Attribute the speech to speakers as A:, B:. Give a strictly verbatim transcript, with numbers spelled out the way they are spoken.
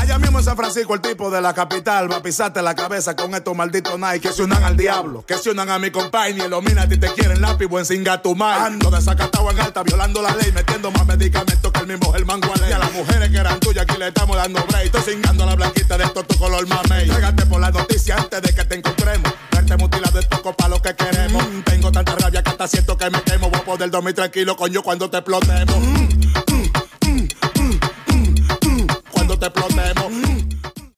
A: Allá mismo en San Francisco, el tipo de la capital va a pisarte la cabeza con estos malditos Nike que se unan al diablo, que se unan a mi compa' y ni Illuminati te quieren lápiz, buen singa tu mal. Ando desacatado en alta, violando la ley, metiendo más medicamentos que el mismo Germán Gualey. Y a las mujeres que eran tuyas, aquí le estamos dando break. Estoy cingando a la blanquita de esto tu color mamey. Trégate por la noticia antes de que te encontremos. Verte mutilado es poco pa' lo que queremos. Mm, tengo tanta rabia que hasta siento que me quemo. Voy a poder dormir tranquilo, coño, cuando te explotemos. Mm, mm, mm, mm, mm, mm, cuando te explotemos. Mm.